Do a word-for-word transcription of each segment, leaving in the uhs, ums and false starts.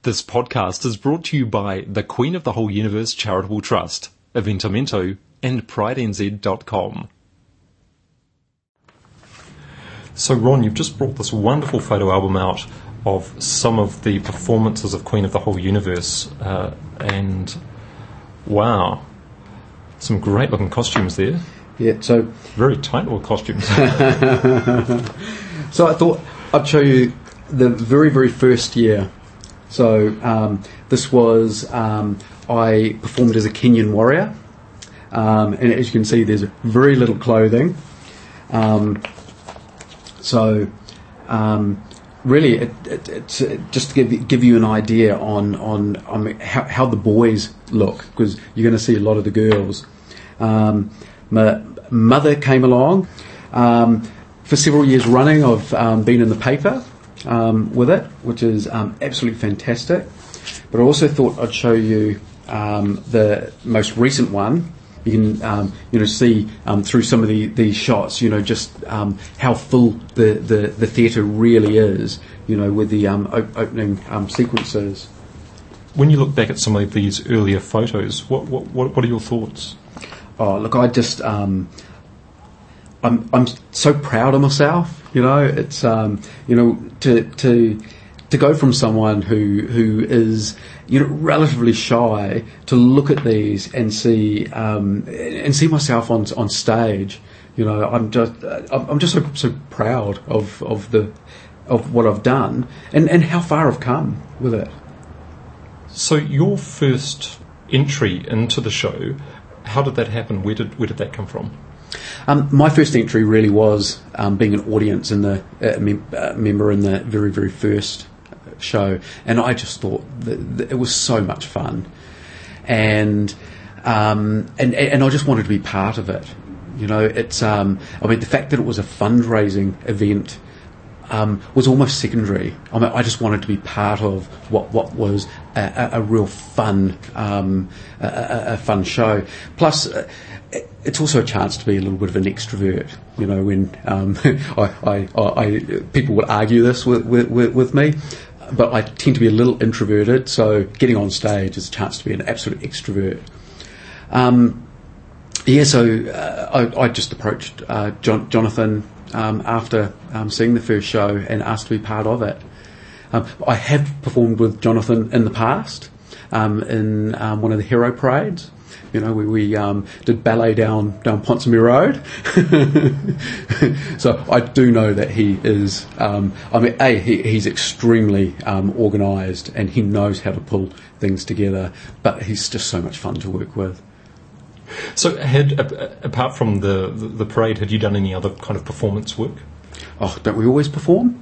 This podcast is brought to you by the Queen of the Whole Universe Charitable Trust, Eventamento, and Pride N Z dot com. So Ron, you've just brought this wonderful photo album out of some of the performances of Queen of the Whole Universe, uh, and wow, some great looking costumes there. Yeah, so very tight little costumes. So I thought I'd show you the very, very first year. So um, this was, um, I performed as a Kenyan warrior, um, and as you can see there's very little clothing. Um, so um, really it, it, it's uh, just to give, give you an idea on, on, on how, how the boys look, because you're going to see a lot of the girls. Um, my mother came along. Um, for several years running I've um, been in the paper Um, with it, which is um, absolutely fantastic. But I also thought I'd show you um, the most recent one. You can, um, you know, see um, through some of the, these shots, you know, just um, how full the, the, the theatre really is, you know, with the um, op- opening um, sequences. When you look back at some of these earlier photos, what what what, what are your thoughts? Oh, look, I just, um, I'm I'm so proud of myself. You know, it's um, you know to to to go from someone who who is you know relatively shy to look at these and see um, and see myself on on stage. You know, I'm just I'm just so so proud of of the of what I've done and and how far I've come with it. So your first entry into the show, how did that happen? Where did where did that come from? Um, my first entry really was um, being an audience in the uh, mem- uh, member in the very, very first show, and I just thought that, that it was so much fun, and um, and and I just wanted to be part of it. You know, it's um, I mean the fact that it was a fundraising event um, was almost secondary. I mean, I just wanted to be part of what what was a, a, a real fun um, a, a, a fun show. Plus. Uh, It's also a chance to be a little bit of an extrovert, you know. When um, I, I, I, people would argue this with, with, with me, but I tend to be a little introverted. So getting on stage is a chance to be an absolute extrovert. Um, yeah, so uh, I, I just approached uh, John, Jonathan um, after um, seeing the first show and asked to be part of it. Um, I have performed with Jonathan in the past um, in um, one of the hero parades. You know, we, we um, did ballet down down Ponsonby Road. So I do know that he is, um, I mean, A, he, he's extremely um, organised and he knows how to pull things together, but he's just so much fun to work with. So had, uh, apart from the, the, the parade, had you done any other kind of performance work? Oh, don't we always perform?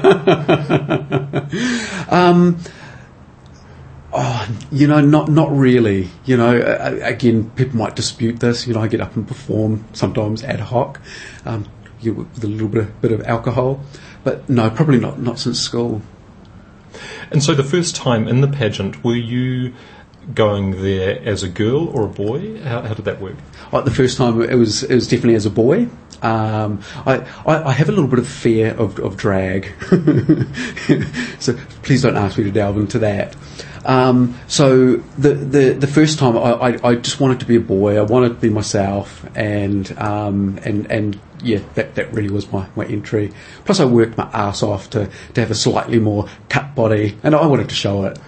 um... Oh, you know, not not really. You know, uh, again, people might dispute this. You know, I get up and perform sometimes ad hoc, um, you, with a little bit of, bit of alcohol, but no, probably not not since school. And so, the first time in the pageant, were you going there as a girl or a boy? How, how did that work? Oh, the first time it was it was definitely as a boy. Um, I, I, I have a little bit of fear of, of drag, so please don't ask me to delve into that. Um, so the, the the first time I, I, I just wanted to be a boy. I wanted to be myself, and um, and and yeah, that, that really was my, my entry. Plus, I worked my ass off to, to have a slightly more cut body, and I wanted to show it.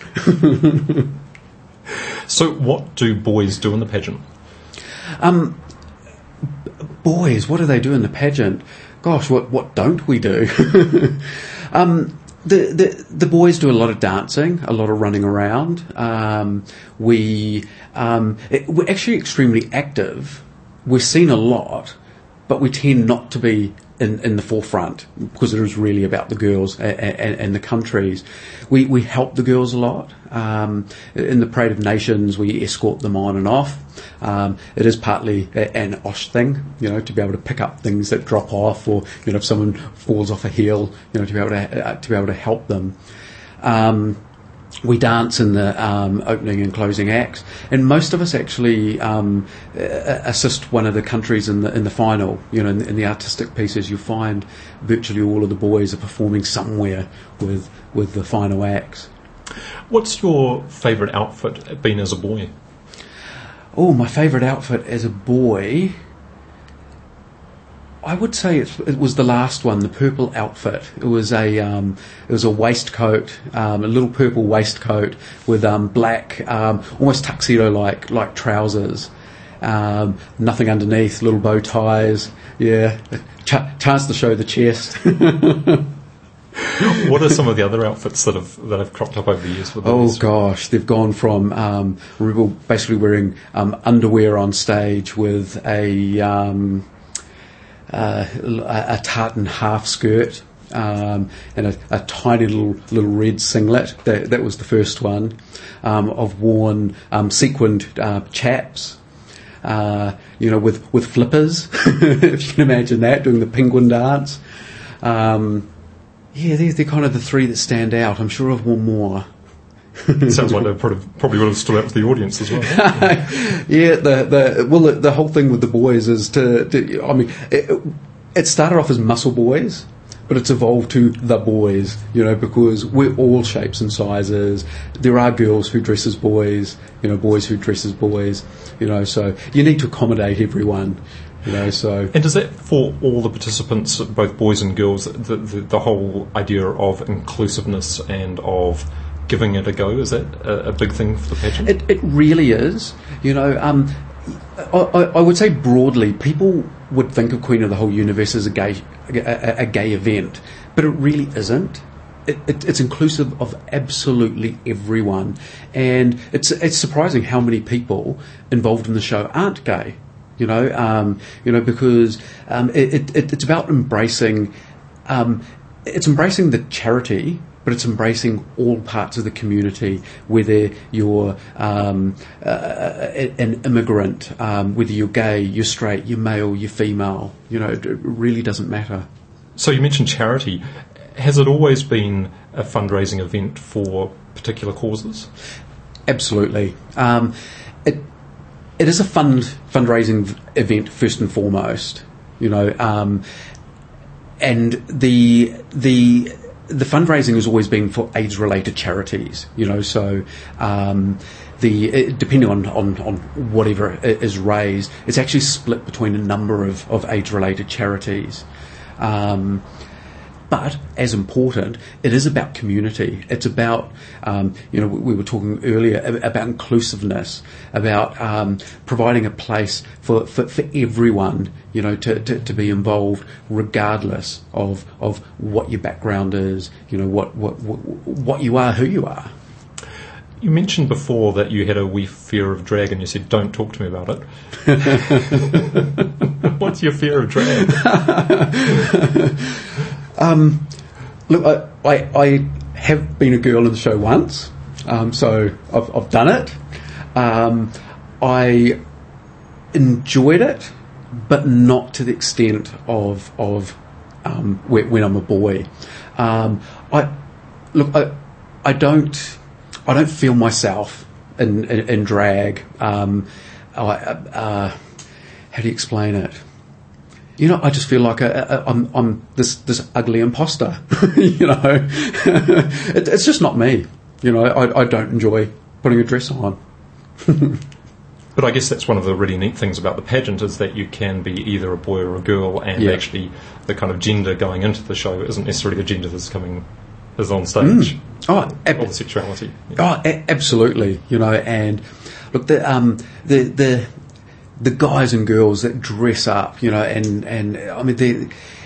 So, what do boys do in the pageant? Um, boys, what do they do in the pageant? Gosh, what what don't we do? um. The, the the boys do a lot of dancing, a lot of running around. Um, we um, it, we're actually extremely active. We're seen a lot, but we tend not to be in, in the forefront because it is really about the girls and, and, and the countries. We we help the girls a lot. Um, in the Parade of Nations, we escort them on and off. Um, it is partly a, an Osh thing, you know, to be able to pick up things that drop off, or you know, if someone falls off a hill, you know, to be able to uh, to be able to help them. Um, we dance in the um, opening and closing acts, and most of us actually um, assist one of the countries in the in the final. You know, in, in the artistic pieces, you'll find virtually all of the boys are performing somewhere with with the final acts. What's your favourite outfit been as a boy? Oh, my favourite outfit as a boy, I would say it, it was the last one, the purple outfit. It was a um, it was a waistcoat, um, a little purple waistcoat with um, black, um, almost tuxedo-like like trousers. Um, nothing underneath, little bow ties. Yeah, Ch- chance to show the chest. What are some of the other outfits that have that have cropped up over the years for the boys? Oh gosh, they've gone from um, Rebel basically wearing um, underwear on stage with a um, uh, a tartan half skirt um, and a, a tiny little little red singlet. That, that was the first one. Um, I've worn um, sequined uh, chaps. Uh, you know, with with flippers, if you can imagine that, doing the penguin dance. Um, Yeah, they're, they're kind of the three that stand out. I'm sure I've worn more. Sounds like they probably would have stood out to the audience as well. Yeah, the the well, the, the whole thing with the boys is to, to I mean, it, it started off as muscle boys, but it's evolved to the boys, you know, because we're all shapes and sizes. There are girls who dress as boys, you know, boys who dress as boys, you know, so you need to accommodate everyone. You know, so. And does that, for all the participants, both boys and girls, the, the, the whole idea of inclusiveness and of giving it a go, is that a, a big thing for the pageant? It, it really is. You know, um, I, I would say broadly, people would think of Queen of the Whole Universe as a gay, a, a gay event, but it really isn't. It, it, it's inclusive of absolutely everyone, and it's it's surprising how many people involved in the show aren't gay. You know, um, you know, because um, it, it, it's about embracing, um, it's embracing the charity, but it's embracing all parts of the community. Whether you're um, uh, an immigrant, um, whether you're gay, you're straight, you're male, you're female. You know, it really doesn't matter. So you mentioned charity. Has it always been a fundraising event for particular causes? Absolutely. Um, it. It is a fund fundraising event first and foremost, you know, um, and the the the fundraising has always been for AIDS-related charities, you know. So um, the depending on, on, on whatever is raised, it's actually split between a number of, of AIDS-related charities. Um, But as important, it is about community. It's about, um, you know, we were talking earlier about inclusiveness, about um, providing a place for, for, for everyone, you know, to, to, to be involved, regardless of of what your background is, you know, what what what, what you are, who you are. You mentioned before that you had a wee fear of drag, and you said, "Don't talk to me about it." What's your fear of drag? Um, look, I, I, I have been a girl in the show once, um, so I've, I've done it. Um, I enjoyed it, but not to the extent of of um, when, when I'm a boy. Um, I look, I, I don't, I don't feel myself in in, in drag. Um, I, uh, how do you explain it? You know, I just feel like a, a, I'm, I'm this this ugly imposter. You know, it, it's just not me. You know, I, I don't enjoy putting a dress on. But I guess that's one of the really neat things about the pageant is that you can be either a boy or a girl, and yeah. actually the kind of gender going into the show isn't necessarily the gender that's coming is on stage. Mm. Oh, ab- or the sexuality. Yeah. Oh, a- absolutely. You know, and look, the um, the the. the guys and girls that dress up, you know, and, and I mean, they,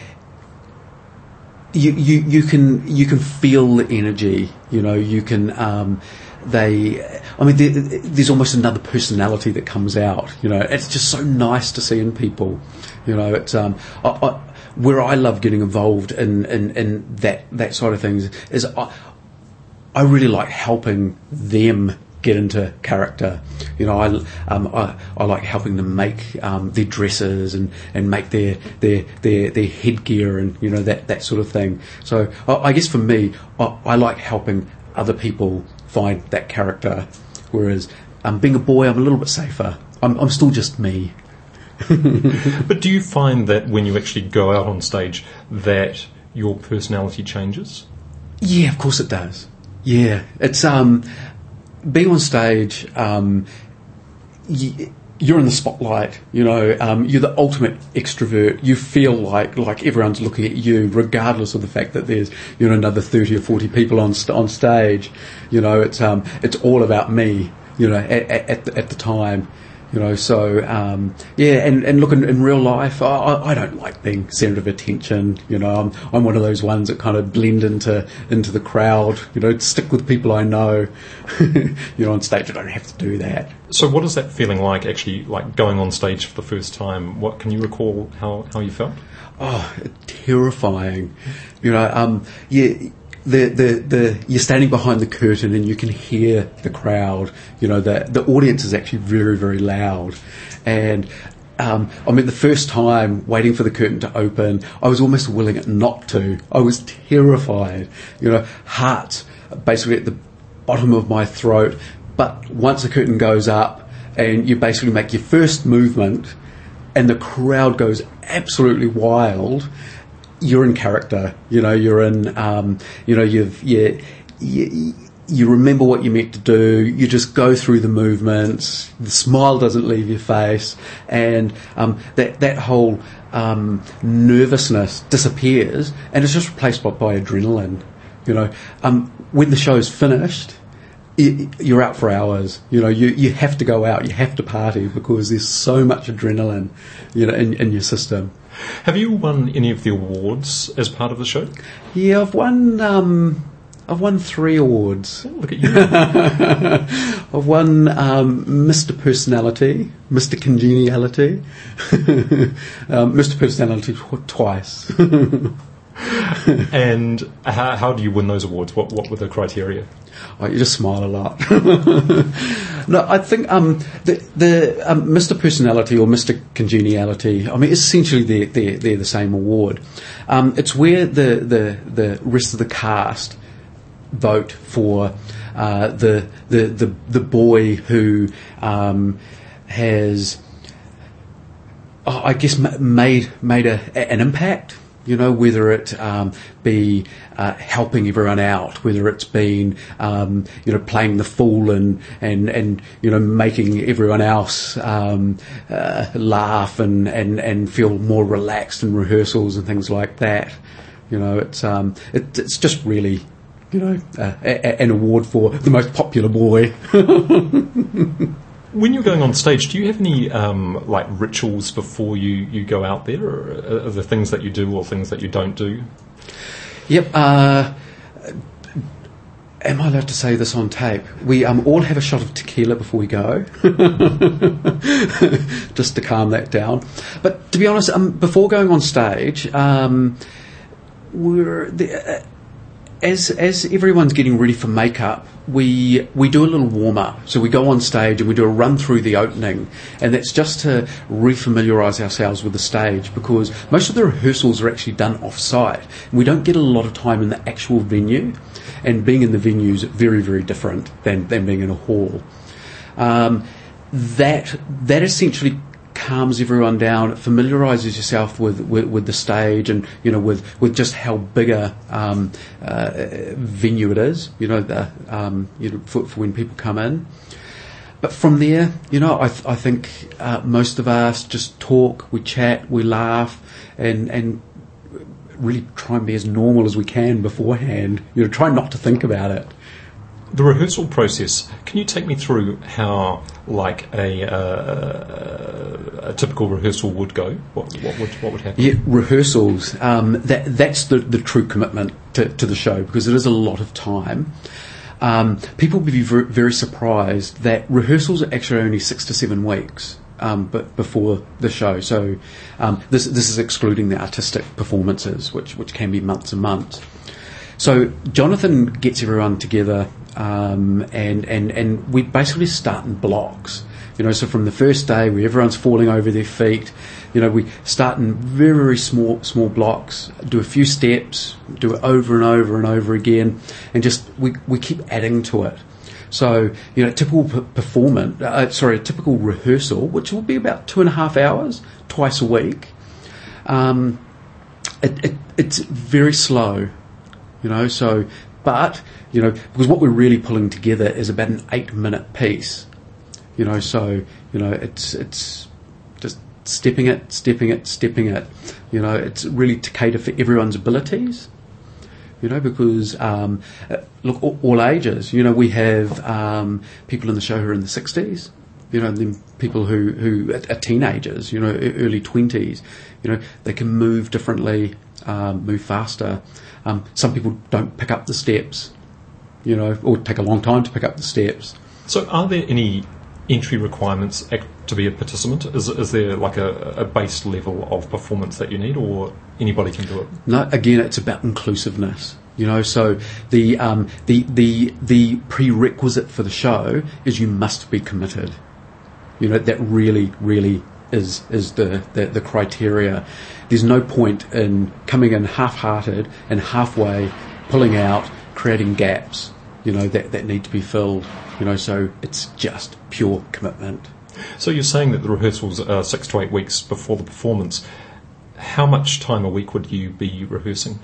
you, you, you can, you can feel the energy, you know, you can, um, they, I mean, there, there's almost another personality that comes out, you know, it's just so nice to see in people, you know, it's, um, I, I, where I love getting involved in, in, in that, that side of things is I, I really like helping them get into character. You know, I, um, I, I like helping them make um, their dresses and, and make their, their their their headgear and, you know, that, that sort of thing. So I, I guess for me, I, I like helping other people find that character, whereas um, being a boy, I'm a little bit safer. I'm, I'm still just me. But do you find that when you actually go out on stage that your personality changes? Yeah, of course it does. Yeah, it's um, being on stage. Um, y- you're in the spotlight. You know, um, you're the ultimate extrovert. You feel like like everyone's looking at you, regardless of the fact that there's you know another thirty or forty people on st- on stage. You know, it's um, it's all about me. You know, at at, the, at the time. You know, so, um, yeah, and, and look, in, in real life, I, I don't like being centre of attention. You know, I'm, I'm one of those ones that kind of blend into, into the crowd, you know, stick with people I know. You know, on stage I don't have to do that. So what is that feeling like, actually, like going on stage for the first time? What can you recall how, how you felt? Oh, terrifying. You know, um, yeah... The, the, the, you're standing behind the curtain and you can hear the crowd. You know, the, the audience is actually very, very loud. And, um, I mean, the first time waiting for the curtain to open, I was almost willing it not to. I was terrified. You know, heart basically at the bottom of my throat. But once the curtain goes up and you basically make your first movement and the crowd goes absolutely wild, you're in character, you know, you're in, um, you know, you've, you, you, you remember what you're meant to do, you just go through the movements, the smile doesn't leave your face, and um, that, that whole um, nervousness disappears, and it's just replaced by, by adrenaline, you know. Um, when the show's finished, you're out for hours, you know, you, you have to go out, you have to party, because there's so much adrenaline, you know, in, in your system. Have you won any of the awards as part of the show? Yeah, I've won. Um, I've won three awards. Oh, look at you! I've won um, Mister Personality, Mister Congeniality, um, Mister Personality tw- twice. And how, how do you win those awards? What what were the criteria? Oh, you just smile a lot. No, I think um, the, the um, Mister Personality or Mister Congeniality, I mean, essentially they're, they're, they're the same award. Um, it's where the, the, the rest of the cast vote for uh, the, the, the, the boy who um, has, oh, I guess, made, made a, an impact. You know, whether it um, be uh, helping everyone out, whether it's been, um, you know, playing the fool and, and, and you know, making everyone else um, uh, laugh and, and, and feel more relaxed in rehearsals and things like that. You know, it's um, it, it's just really, you know, uh, a, an award for the most popular boy. When you're going on stage, do you have any um, like rituals before you, you go out there, or are there things that you do or things that you don't do? Yep. Uh, am I allowed to say this on tape? We um, all have a shot of tequila before we go, just to calm that down. But to be honest, um, before going on stage, um, we're the, uh, as as everyone's getting ready for makeup, we we do a little warm up. So we go on stage and we do a run through the opening, and that's just to refamiliarise ourselves with the stage, because most of the rehearsals are actually done off site. We don't get a lot of time in the actual venue, and being in the venue is very very different than than being in a hall. Um, that that essentially calms everyone down. It familiarises yourself with, with, with the stage, and you know with, with just how big a um, uh, venue it is. You know, the, um, you know for, for when people come in. But from there, you know, I, th- I think uh, most of us just talk, we chat, we laugh, and and really try and be as normal as we can beforehand. You know, try not to think about it. The rehearsal process, can you take me through how, like, a, uh, a typical rehearsal would go? What, what would what would happen? Yeah, rehearsals, um, that that's the, the true commitment to, to the show, because it is a lot of time. Um, people will be very, very surprised that rehearsals are actually only six to seven weeks um, but before the show. So um, this this is excluding the artistic performances, which which can be months and months. So Jonathan gets everyone together, um, and, and, and we basically start in blocks. You know, so from the first day where everyone's falling over their feet, you know, we start in very, very small small blocks, do a few steps, do it over and over and over again, and just we, we keep adding to it. So, you know, typical p- performance, uh, sorry, a typical rehearsal, which will be about two and a half hours, twice a week. Um, it, it, it's very slow. You know, so but, you know, because what we're really pulling together is about an eight-minute piece. You know, so, you know, it's it's just stepping it, stepping it, stepping it. You know, it's really to cater for everyone's abilities. You know, because, um, look, all, all ages. You know, we have um, people in the show who are in the sixties. You know, and then people who, who are teenagers, you know, early twenties. You know, they can move differently, um, move faster. Um, some people don't pick up the steps, you know, or take a long time to pick up the steps. So are there any entry requirements to be a participant? Is, is there like a, a base level of performance that you need, or anybody can do it? No, again, it's about inclusiveness. You know, so the um, the the the prerequisite for the show is you must be committed. You know, that really, really is is the, the, the criteria. There's no point in coming in half-hearted and halfway pulling out, creating gaps, you know, that, that need to be filled. You know, so it's just pure commitment. So you're saying that the rehearsals are six to eight weeks before the performance. How much time a week would you be rehearsing?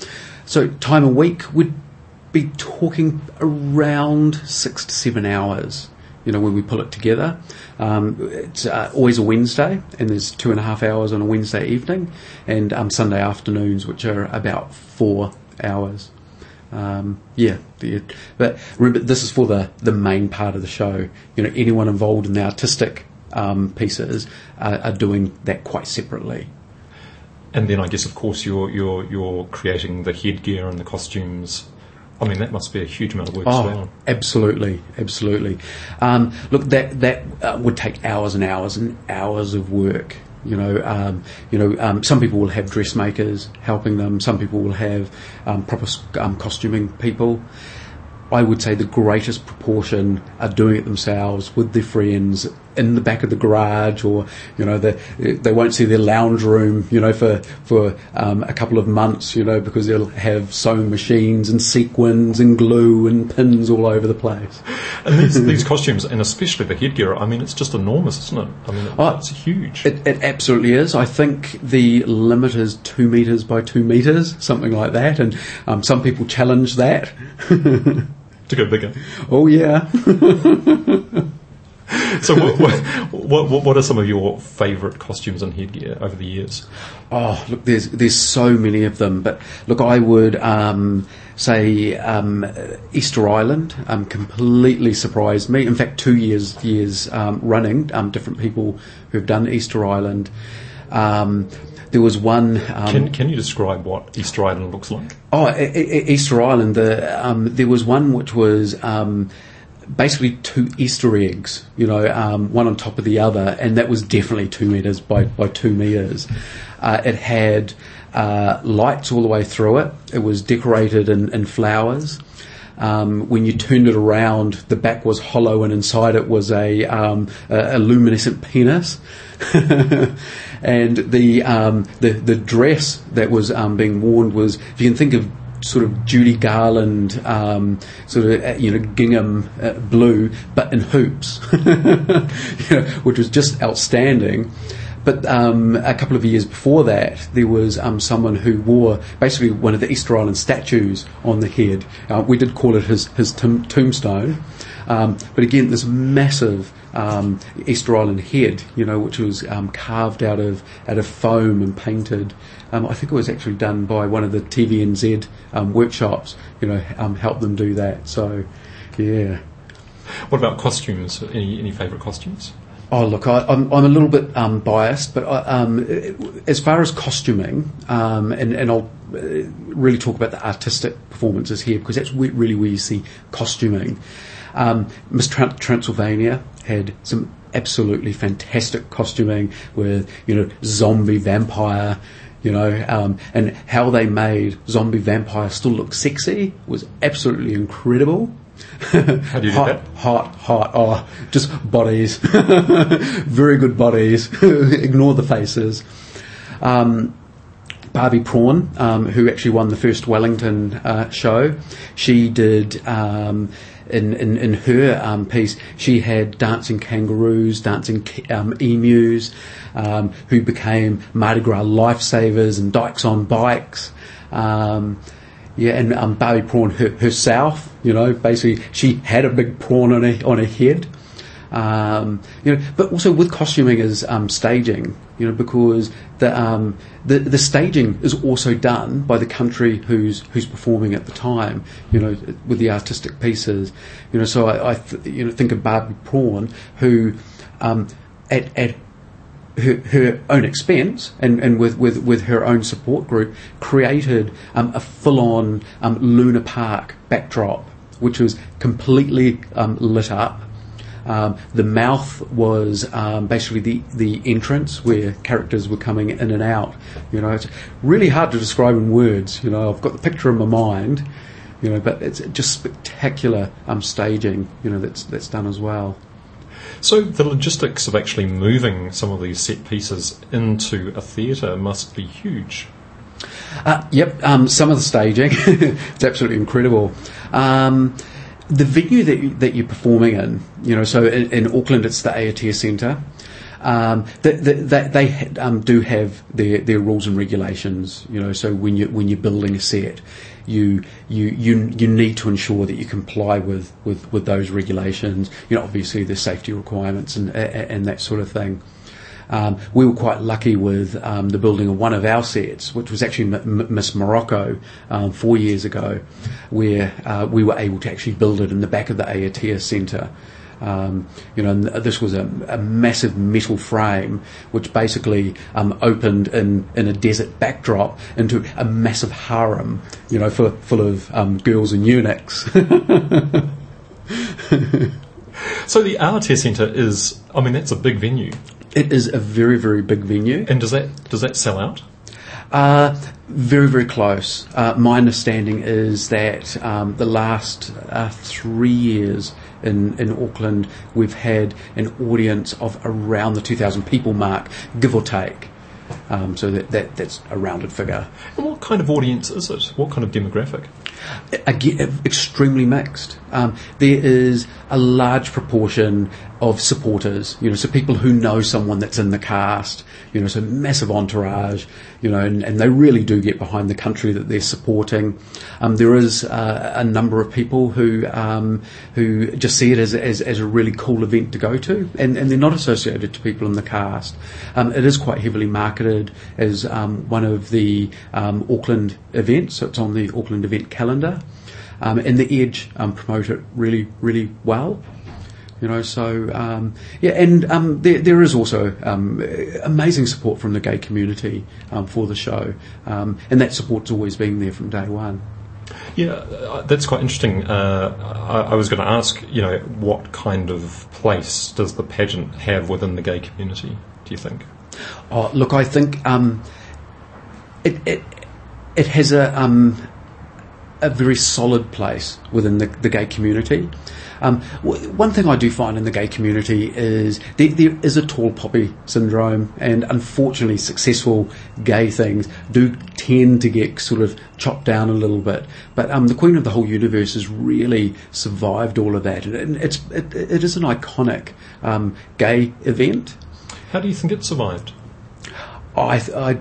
So time a week would be talking around six to seven hours. You know, when we pull it together. Um, it's uh, always a Wednesday, and there's two and a half hours on a Wednesday evening, and um, Sunday afternoons, which are about four hours. Um, yeah, but remember, this is for the, the main part of the show. You know, anyone involved in the artistic um, pieces are, are doing that quite separately. And then I guess, of course, you're you're you're creating the headgear and the costumes. I mean, that must be a huge amount of work oh, as well. Absolutely, absolutely. Um, look, that that uh, would take hours and hours and hours of work. You know, um, you know. Um, some people will have dressmakers helping them. Some people will have um, proper um, costuming people. I would say the greatest proportion are doing it themselves with their friends in the back of the garage, or you know, the, they won't see their lounge room, you know, for for um, a couple of months, you know, because they'll have sewing machines and sequins and glue and pins all over the place. And these these costumes, and especially the headgear, I mean, it's just enormous, isn't it? I mean, it, oh, it's huge. It, it absolutely is. I think the limit is two metres by two metres, something like that, and um, some people challenge that. To go bigger. Oh yeah. So, what, what, what, what are some of your favourite costumes and headgear over the years? Oh, look, there's there's so many of them. But look, I would um, say um, Easter Island um, completely surprised me. In fact, two years years um, running, um, different people who've done Easter Island. Um, There was one. Um, can Can you describe what Easter Island looks like? Oh, e- e- Easter Island. The, um, there was one which was um, basically two Easter eggs. You know, um, one on top of the other, and that was definitely two meters by by two meters. Uh, it had uh, lights all the way through it. It was decorated in, in flowers. Um, when you turned it around, the back was hollow, and inside it was a, um, a, a luminescent penis. And the, um, the the dress that was um, being worn was, if you can think of sort of Judy Garland, um, sort of you know gingham uh, blue, but in hoops, you know, which was just outstanding. But um, a couple of years before that, there was um, someone who wore basically one of the Easter Island statues on the head. Uh, we did call it his, his tom- tombstone. Um, but again, this massive um, Easter Island head, you know, which was um, carved out of out of foam and painted. Um, I think it was actually done by one of the T V N Z um, workshops, you know, um, helped them do that. So, yeah. What about costumes? Any, any favourite costumes? Oh, look, I, I'm, I'm a little bit um, biased, but I, um, as far as costuming, um, and, and I'll really talk about the artistic performances here, because that's really where you see costuming. Um, Miss Tran- Transylvania had some absolutely fantastic costuming with, you know, zombie vampire, you know, um, and how they made zombie vampire still look sexy was absolutely incredible. How do you hot, do that? Hot, hot, oh, just bodies. Very good bodies. Ignore the faces. Um, Barbie Prawn, um, who actually won the first Wellington uh, show, she did, um, in, in, in her um, piece, she had dancing kangaroos, dancing um, emus, um, who became Mardi Gras lifesavers and dykes on bikes. Um, Yeah, and um, Barbie Prawn her, herself, you know, basically she had a big prawn on her on her head. Um, you know, but also with costuming is um, staging, you know, because the, um, the the staging is also done by the country who's who's performing at the time, you know, with the artistic pieces, you know. So I, I th- you know think of Barbie Prawn, who um, at at her, her own expense and, and with, with, with her own support group created um, a full-on um, Luna Park backdrop, which was completely um, lit up. Um, the mouth was um, basically the, the entrance where characters were coming in and out. You know, it's really hard to describe in words. You know, I've got the picture in my mind. You know, but it's just spectacular um, staging. You know, that's that's done as well. So the logistics of actually moving some of these set pieces into a theatre must be huge. Uh, yep, um, some of the staging, it's absolutely incredible. Um, the venue that, you, that you're performing in, you know, so in, in Auckland it's the Aotea Centre. Um, they, they, they um, do have their, their rules and regulations, you know. So when you when you're building a set, you you you you need to ensure that you comply with, with, with those regulations. You know, obviously the safety requirements and and that sort of thing. Um, we were quite lucky with um, the building of one of our sets, which was actually M- M- Miss Morocco um, four years ago, where uh, we were able to actually build it in the back of the Aotea Centre. Um, you know, and this was a, a massive metal frame which basically um, opened in, in a desert backdrop into a massive harem, you know, full, full of um, girls and eunuchs. So the Aotea Centre is, I mean, that's a big venue. It is a very, very big venue. And does that does that sell out? Uh, very, very close. Uh, my understanding is that um, the last uh, three years in, in Auckland, we've had an audience of around the two thousand people mark, give or take. Um, so that, that that's a rounded figure. And what kind of audience is it? What kind of demographic? Again, extremely mixed. Um, there is a large proportion of supporters, you know, so people who know someone that's in the cast, you know, so massive entourage, you know, and, and they really do get behind the country that they're supporting. Um, there is uh, a number of people who um, who just see it as, as as a really cool event to go to, and, and they're not associated to people in the cast. Um, it is quite heavily marketed as um, one of the um, Auckland events, so it's on the Auckland event calendar, um, and the Edge um, promote it really, really well. You know, so um, yeah, and um, there there is also um, amazing support from the gay community um, for the show, um, and that support's always been there from day one. Yeah, uh, that's quite interesting. Uh, I, I was going to ask, you know, what kind of place does the pageant have within the gay community? Do you think? Oh, look, I think um, it it it has a um, a very solid place within the, the gay community. Um, w- one thing I do find in the gay community is there, there is a tall poppy syndrome, and unfortunately successful gay things do tend to get sort of chopped down a little bit. But um, the Queen of the Whole Universe has really survived all of that, and it's it, it is an iconic um, gay event. How do you think it survived? I, I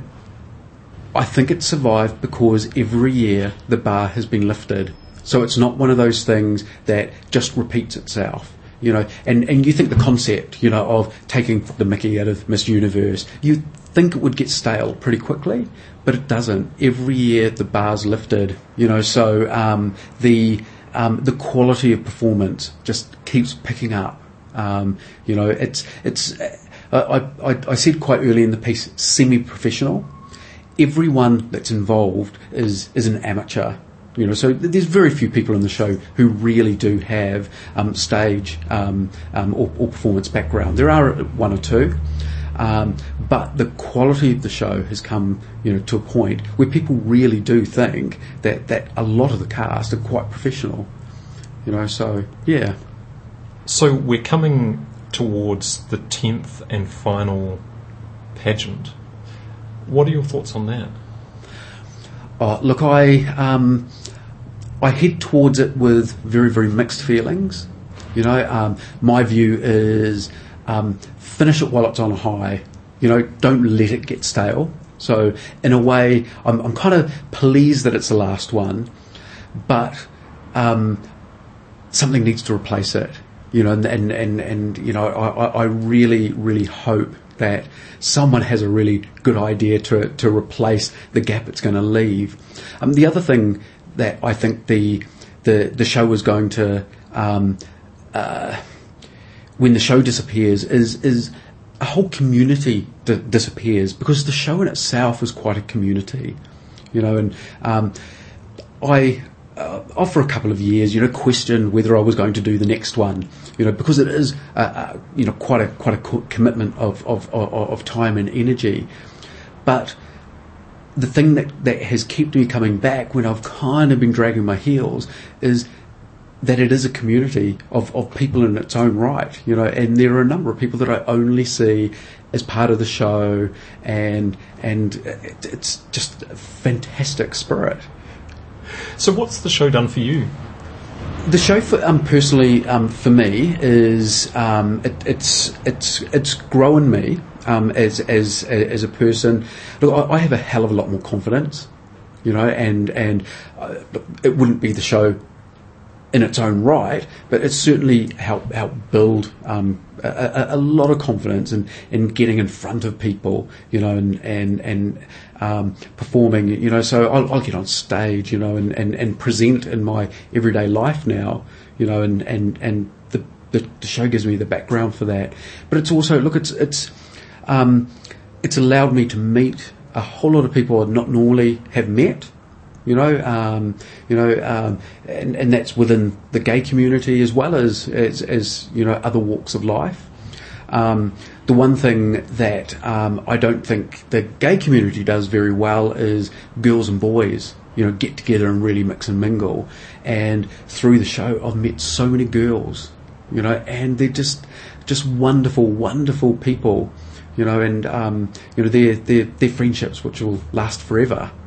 I think it survived because every year the bar has been lifted. So it's not one of those things that just repeats itself, you know. And, and you think the concept, you know, of taking the mickey out of Miss Universe, you think it would get stale pretty quickly, but it doesn't. Every year the bar's lifted, you know. So um, the um, the quality of performance just keeps picking up. Um, you know, it's it's. Uh, I, I I said quite early in the piece, semi-professional. Everyone that's involved is is an amateur. You know, so there's very few people in the show who really do have um, stage um, um, or, or performance background. There are one or two, um, but the quality of the show has come, you know, to a point where people really do think that, that a lot of the cast are quite professional. You know, so yeah. So we're coming towards the tenth and final pageant. What are your thoughts on that? Oh, look, I um, I head towards it with very, very mixed feelings. You know, um, my view is um, finish it while it's on a high. You know, don't let it get stale. So, in a way, I'm, I'm kind of pleased that it's the last one, but um, something needs to replace it. You know, and and and, and you know, I, I really really hope that someone has a really good idea to to replace the gap it's going to leave. Um, the other thing that I think the the the show was going to um, uh, when the show disappears is is a whole community di- disappears, because the show in itself is quite a community, you know. And um, I, uh, for a couple of years, you know, questioned whether I was going to do the next one, you know, because it is, uh, uh, you know, quite a quite a co- commitment of, of of of time and energy. But the thing that that has kept me coming back when I've kind of been dragging my heels is that it is a community of, of people in its own right, you know, and there are a number of people that I only see as part of the show, and and it, it's just a fantastic spirit. So what's the show done for you? The show, for, um, personally, um, for me, is um, it, it's it's it's grown me um, as as as a person. Look, I, I have a hell of a lot more confidence, you know, and and uh, it wouldn't be the show in its own right, but it's certainly helped help build um, a, a lot of confidence in, in getting in front of people, you know, and and and um, performing, you know. So I'll, I'll get on stage, you know, and, and, and present in my everyday life now, you know, and and and the, the the show gives me the background for that. But it's also, look, it's it's um, it's allowed me to meet a whole lot of people I'd not normally have met. You know, um, you know, um, and, and that's within the gay community as well as, as, as you know, other walks of life. Um, the one thing that um, I don't think the gay community does very well is girls and boys, you know, get together and really mix and mingle. And through the show, I've met so many girls, you know, and they're just just wonderful, wonderful people, you know, and um, you know, they're they're they're friendships which will last forever.